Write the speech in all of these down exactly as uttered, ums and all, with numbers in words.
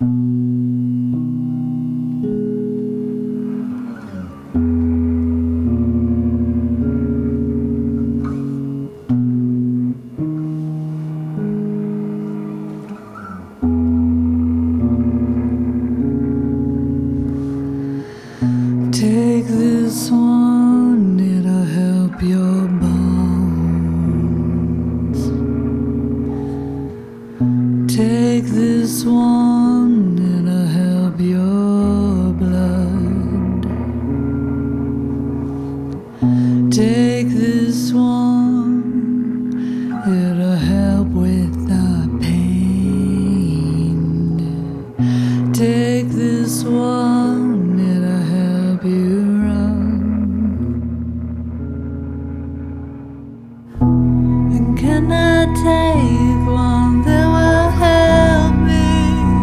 Take this one, it'll help your bones. Take this one, it'll help your blood. Take this one, it'll help with the pain. Take this one, it'll help you run. And can I take one that will help me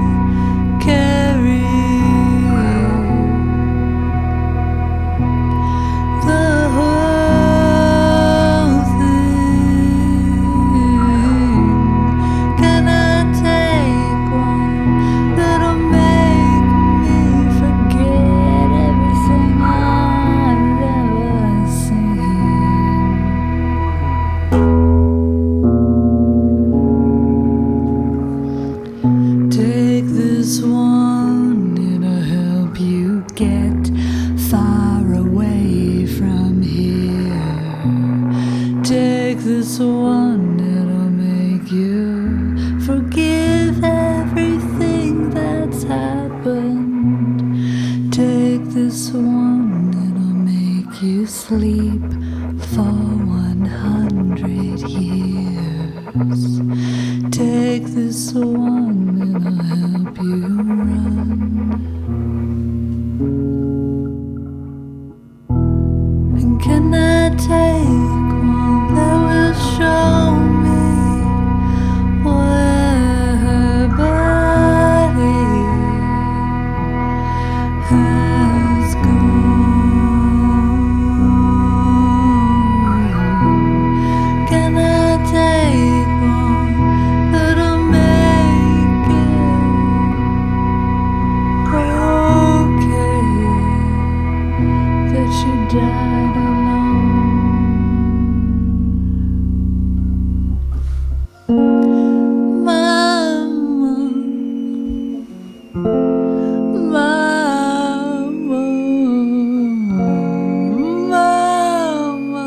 carry the whole thing? Can I take one that'll make me forget everything I've ever seen? Take this one, it'll help you get far away from here. Take this one, it'll make you forgive everything that's happened. Take this one, it'll make you sleep for one hundred years. Take this one, it'll help you run. And can I take one that will show me where her body has gone? Can I take one that'll make it okay that she died alone? Mama, Mama, Mama,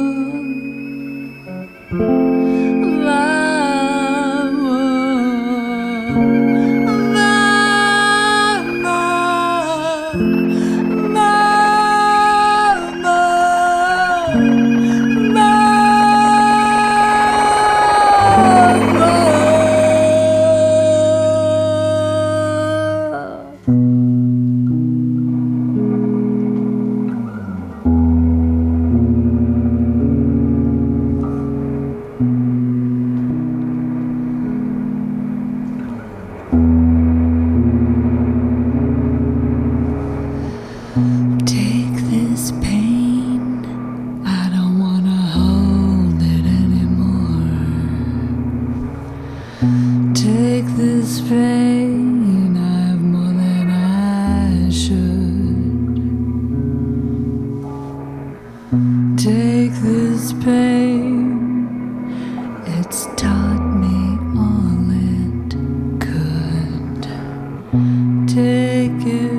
Take this pain, I don't wanna hold it anymore. Take this pain, I have more than I should. Take this pain, it's taught me all it could. Take it.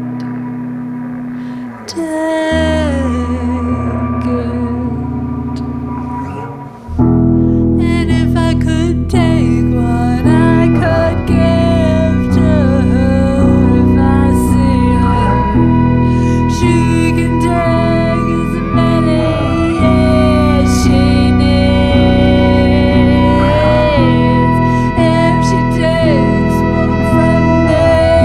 Take it. And if I could take what I could give to her, if I see her, she can take as many as she needs. If she takes one from me,